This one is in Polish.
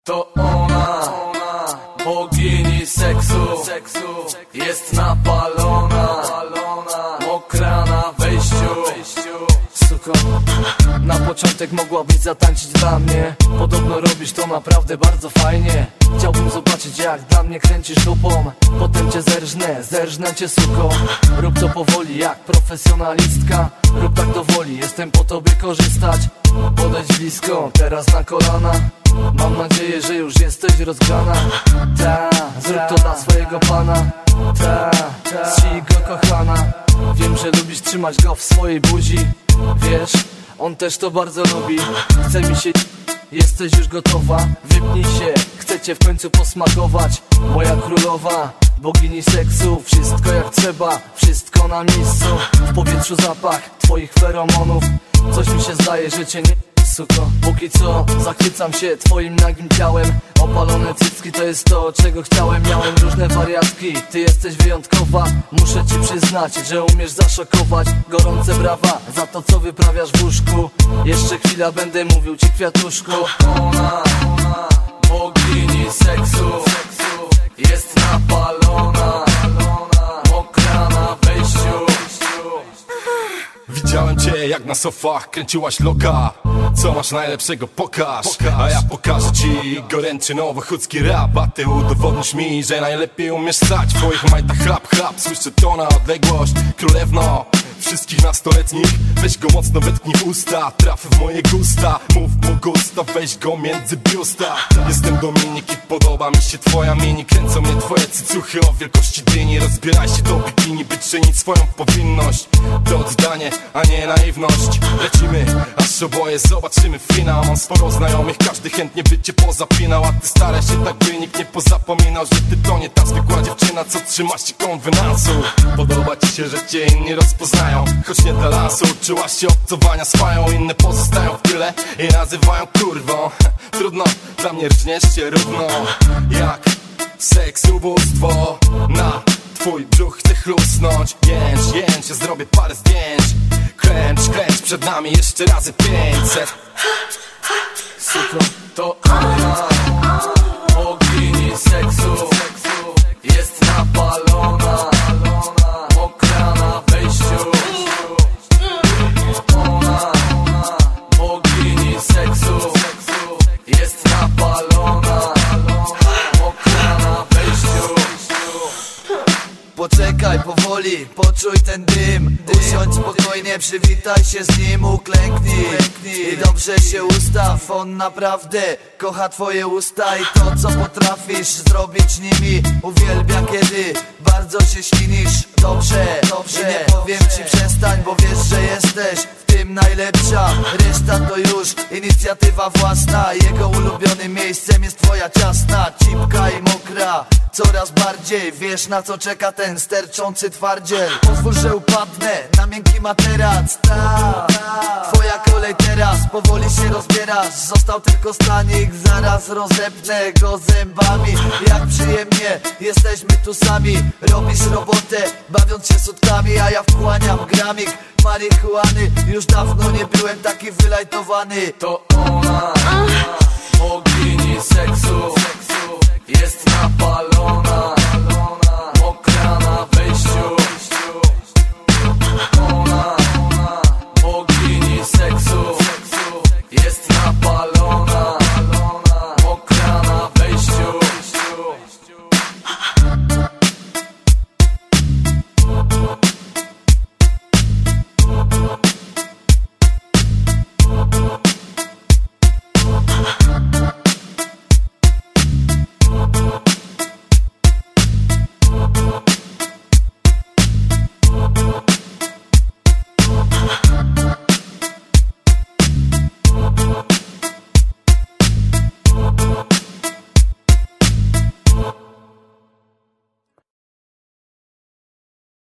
To ona, bogini seksu, jest napalona, mokra na wejściu. Suko, na początek mogłabyś zatańczyć dla mnie. Podobno robisz to naprawdę bardzo fajnie. Chciałbym zobaczyć, jak dla mnie kręcisz dupą. Potem cię zerżnę cię, suko. Rób to powoli jak profesjonalistka. Rób tak do woli, jestem po tobie korzystać. Podejdź blisko, teraz na kolana. Mam nadzieję, że już jesteś rozgrana. Ta, zrób to dla swojego pana. Ta, zsij go kochana. Wiem, że lubisz trzymać go w swojej buzi. Wiesz, on też to bardzo lubi. Chce mi się... Jesteś już gotowa? Wypnij się, chcę cię w końcu posmakować. Moja królowa, bogini seksu. Wszystko jak trzeba, wszystko na miejscu. W powietrzu zapach twoich feromonów. Coś mi się zdaje, że cię nie... Suko, póki co zachwycam się twoim nagim ciałem. Opalone cycki to jest to, czego chciałem. Miałem różne wariatki, ty jesteś wyjątkowa. Muszę ci przyznać, że umiesz zaszokować. Gorące brawa za to, co wyprawiasz w łóżku. Jeszcze chwila, będę mówił ci, kwiatuszku. Ona, bogini seksu, jest napalona, mokra na wejściu. Widziałem cię jak na sofach kręciłaś loka. Co masz najlepszego, pokaż. A ja pokażę ci goręczy nowochódzki rap. A ty udowodnisz mi, że najlepiej umiesz stać. W twoich majtach chlap, słyszę to na odległość. Królewno wszystkich nastoletnich, weź go mocno, wetknij w usta. Traf w moje gusta, mów mu gusta, weź go między biusta. Jestem Dominik i podoba mi się twoja mini. Kręcą mnie twoje cycuchy o wielkości dyni. Rozbieraj się do bikini, by czynić swoją powinność. To oddanie, a nie naiwność. Lecimy, aż oboje zobaczymy finał. Mam sporo znajomych, każdy chętnie by cię pozapinał. A ty staraj się tak, by nikt nie pozapominał, że ty to nie ta zwykła dziewczyna, co trzyma się konwenansu. Podoba ci się, że cię inni rozpoznają, choć nie dla lansu. Uczyłaś się obcowania z fają, inne pozostają w tyle i nazywają kurwą. Trudno, dla mnie rżniesz się równo jak seksubóstwo. Na twój brzuch chcę chlusnąć. Jęcz, ja zrobię parę zdjęć. Kręć, przed nami jeszcze razy 500. Suko, to ona, bogini seksu, jest napalona, mokra na wejściu. Ona, bogini seksu, jest napalona, mokra na wejściu. Poczekaj powoli, poczuj ten dym. Usiądź spokojnie, przywitaj się z nim, uklęknij i dobrze się ustaw. On naprawdę kocha twoje usta i to, co potrafisz zrobić nimi. Uwielbia, kiedy bardzo się ślinisz. Dobrze, i nie powiem ci przestań, bo wiesz, że jesteś w tym najlepsza. Reszta to już inicjatywa własna. Jego ulubionym miejscem jest twoja ciasna, cipka i mokra. Coraz bardziej wiesz, na co czeka ten sterczący twardziel. Pozwól, że upadnę na miękki materac. Twoja kolej teraz, powoli się rozbierasz. Został tylko stanik, zaraz rozepnę go zębami. Jak przyjemnie, jesteśmy tu sami. Robisz robotę, bawiąc się sutkami, a ja wchłaniam gramik marihuany. Już dawno nie byłem taki wylajtowany. To ona, bogini seksu, jest